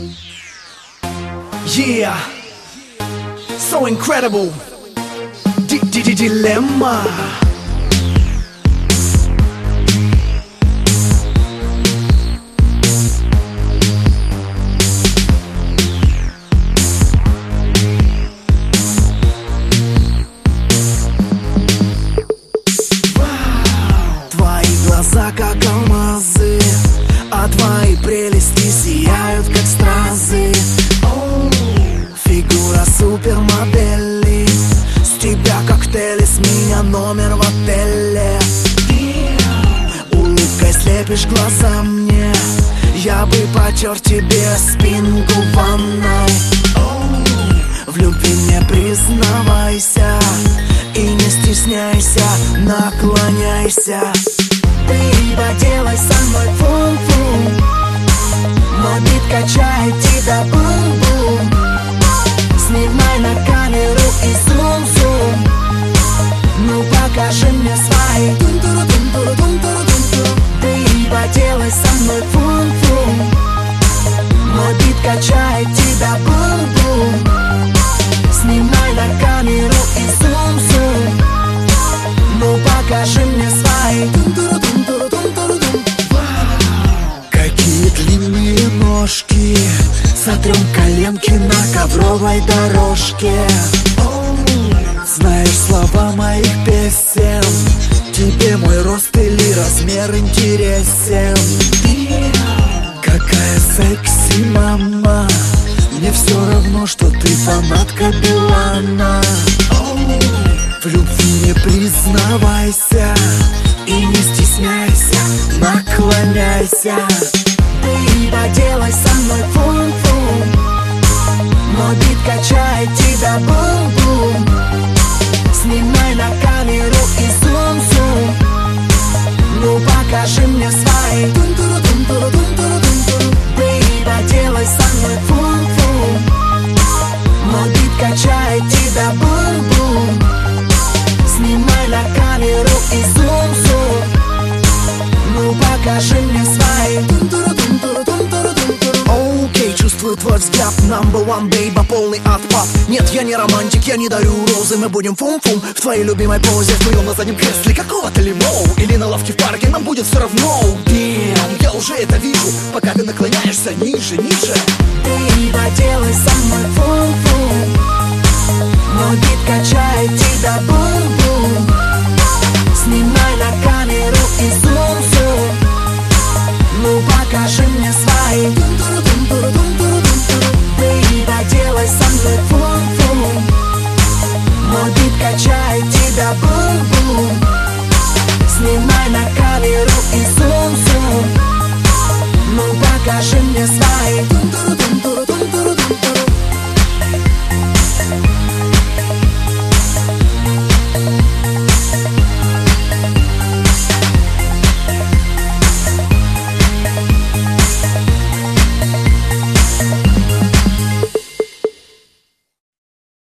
Yeah, so incredible. Dilemma. Твои глаза как алмазы, а твои прелести сияют как стразы. Фигура супермодели, с тебя коктейли, с меня номер в отеле. Улыбкой слепишь глаза мне, я бы потер тебе спинку в ванной. В любви мне признавайся и не стесняйся, наклоняйся. Ты поделай со мной фум-фум, мой бит качает тебя бум-бум. Снимай на камеру и зум-зум, ну покажи мне свои тун-туру-тун-туру-тун-туру-тун-туру. Ты поделай со мной фум-фум, мой бит качает тебя бум-бум. Снимай на камеру и зум-зум, ну покажи мне свои тун-туру-тун-туру-тун-туру-тун. Какие длинные ножки, сотрем коленки на ковровой дорожке. Знаешь слова моих песен, тебе мой рост или размер интересен. Какая секси мама, мне все равно, что ты фанатка Билана. В любви не признавайся и не стесняйся, наклоняйся. Ты поделай со мной фум-фум, мой бит качает тебя бум-бум. Снимай на камеру и зум-зум, ну покажи мне свои тун-туру-тун-туру-тун-туру-тун-туру. Ты поделай со мной фум-фум, мой бит качает тебя бум-бум. Снимай на камеру и зум-зум, ну покажи мне свои тун-туру-тун-туру-тун-туру-тун-туру. Окей, чувствую твой взгляд, number one, baby, полный отпад. Нет, я не романтик, я не дарю розы, мы будем фум-фум в твоей любимой позе, вдвоем на заднем кресле какого-то лимоу, или на лавке в парке, нам будет все равно. Damn, я уже это вижу, пока ты наклоняешься ниже, ниже. Ты поделай со мной фум-фум, мой бит качает тебя бум-бум. Снимай на камеру и зум-зум, ну покажи мне свои тун-туру-тун-туру-тун-туру-тун-туру. Ты поделай со мной фум-фум, мой бит качает тебя бум-бум. Снимай на камеру и